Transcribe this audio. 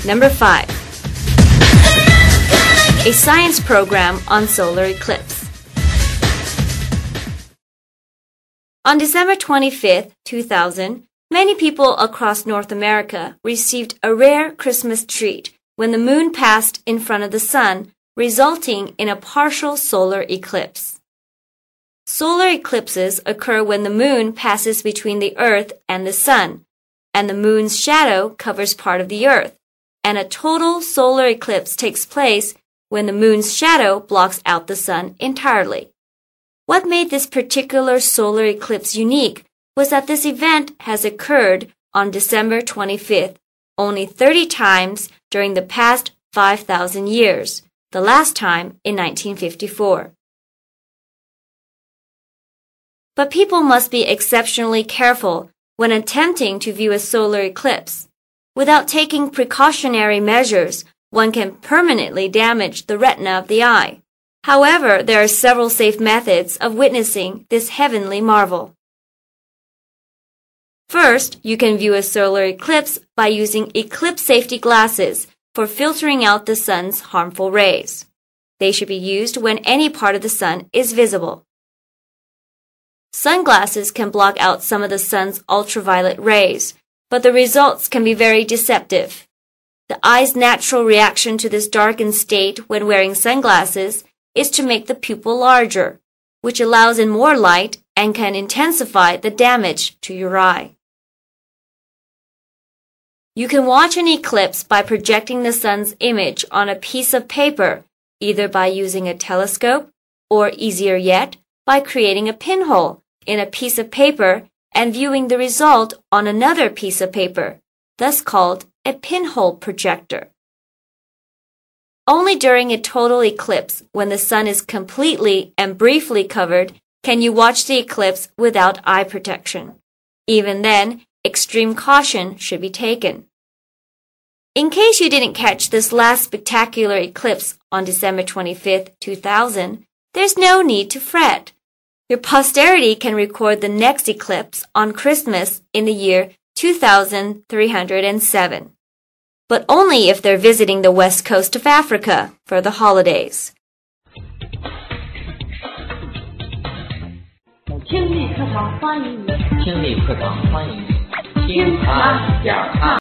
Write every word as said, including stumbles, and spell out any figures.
Number five. A science program on solar eclipse. On December twenty-fifth, two thousand, many people across North America received a rare Christmas treat when the moon passed in front of the sun, resulting in a partial solar eclipse. Solar eclipses occur when the moon passes between the Earth and the sun, and the moon's shadow covers part of the Earth, and a total solar eclipse takes place when the moon's shadow blocks out the sun entirely. What made this particular solar eclipse unique was that this event has occurred on December twenty-fifth only thirty times during the past five thousand years, the last time in nineteen fifty-four. But people must be exceptionally careful when attempting to view a solar eclipse. Without taking precautionary measures, one can permanently damage the retina of the eye. However, there are several safe methods of witnessing this heavenly marvel. First, you can view a solar eclipse by using eclipse safety glasses for filtering out the sun's harmful rays. They should be used when any part of the sun is visible. Sunglasses can block out some of the sun's ultraviolet rays, but the results can be very deceptive. The eye's natural reaction to this darkened state when wearing sunglasses is to make the pupil larger, which allows in more light and can intensify the damage to your eye. You can watch an eclipse by projecting the sun's image on a piece of paper, either by using a telescope or, easier yet, by creating a pinhole in a piece of paper and viewing the result on another piece of paper, thus called a pinhole projector. Only during a total eclipse, when the sun is completely and briefly covered, can you watch the eclipse without eye protection. Even then, extreme caution should be taken. In case you didn't catch this last spectacular eclipse on December twenty-fifth, two thousand, there's no need to fret. Your posterity can record the next eclipse on Christmas in the year two thousand three hundred seven, but only if they're visiting the west coast of Africa for the holidays. 听力课堂欢迎你，听力课堂欢迎你，听他讲他。